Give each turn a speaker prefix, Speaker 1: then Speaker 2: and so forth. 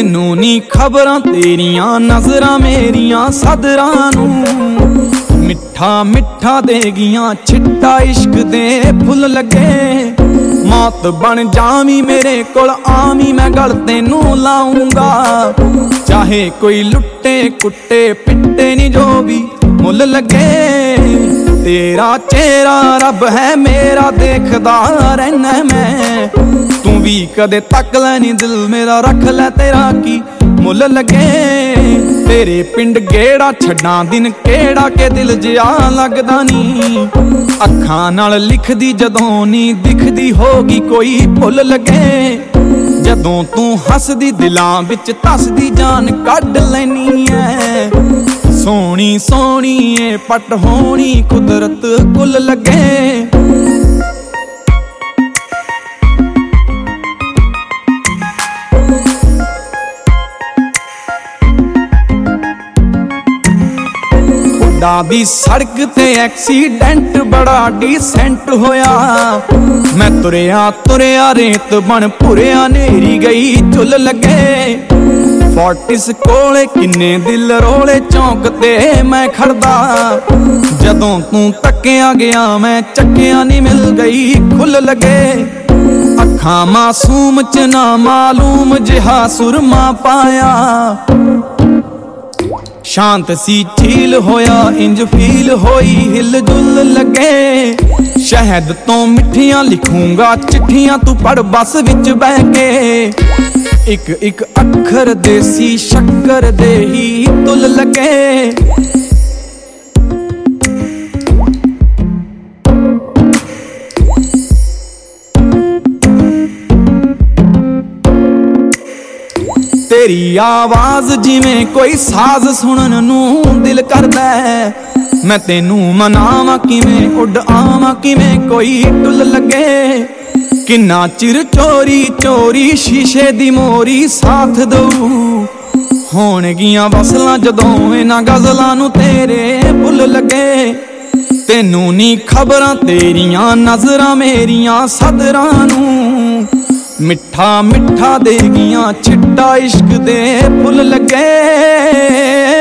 Speaker 1: तेनू नी खबरां तेरियां नजरां मेरियां सदरां नू मिठा मिठा देगियां छिट्टा इश्क दे फुल लगे मौत बन जावी मेरे कोल आवी मैं गल तेनू लाऊंगा चाहे कोई लुट्टे कुट्टे पिट्टे नी जो भी मुल लगे तेरा चेहरा रब है मेरा देखदा रहना मैं तू भी कदे तक लैनी दिल मेरा रख लै तेरा की मुल लगे तेरे पिंड गेड़ा छड्डां दिन केड़ा के दिल जिया लगदा नी अखां नाल लिखदी जदों नी दिखदी होगी कोई भुल लगे जदों तू हसदी दिलां विच तसदी जान कढ लैनी है सोहनी सोहनी ए पट होनी कुदरत कुल लगे दी सड़क ते एक्सीडेंट बड़ा डिसेंट होया मैं तुरया तुरया रेत बन भुरया नेरी गई चुल लगे फोर्टिस कोले किन्ने दिल रोले चौंक ते मैं खड़दा जदों तू तकिया गया मैं चक्किया नी मिल गई खुल लगे अखां मासूम च ना मालूम जिहा सुरमा पाया शांत सी झील होया इंज फील होई हिल जुल लगे शहद तो मिठियां लिखूंगा चिट्ठियां तू पढ़ बस विच बह के एक एक अखर देसी शक्कर दे ही तुल लगे तेरी आवाज जिवें कोई साज सुनन नू दिल करदा है मैं तेनू मनावां किवें उड आवां किवें कोई टुल लगे किन्ना चिर चोरी चोरी शीशे दी मोरी साथ दऊ होणगियां वसलां जदों इन्हां गज़लां नू तेरे भुल लगे तेनू नी खबरां तेरियां नजरां मेरियां सदरां नू मिठा मिठा देगियां छिट्टा इश्क दे फुल लगे।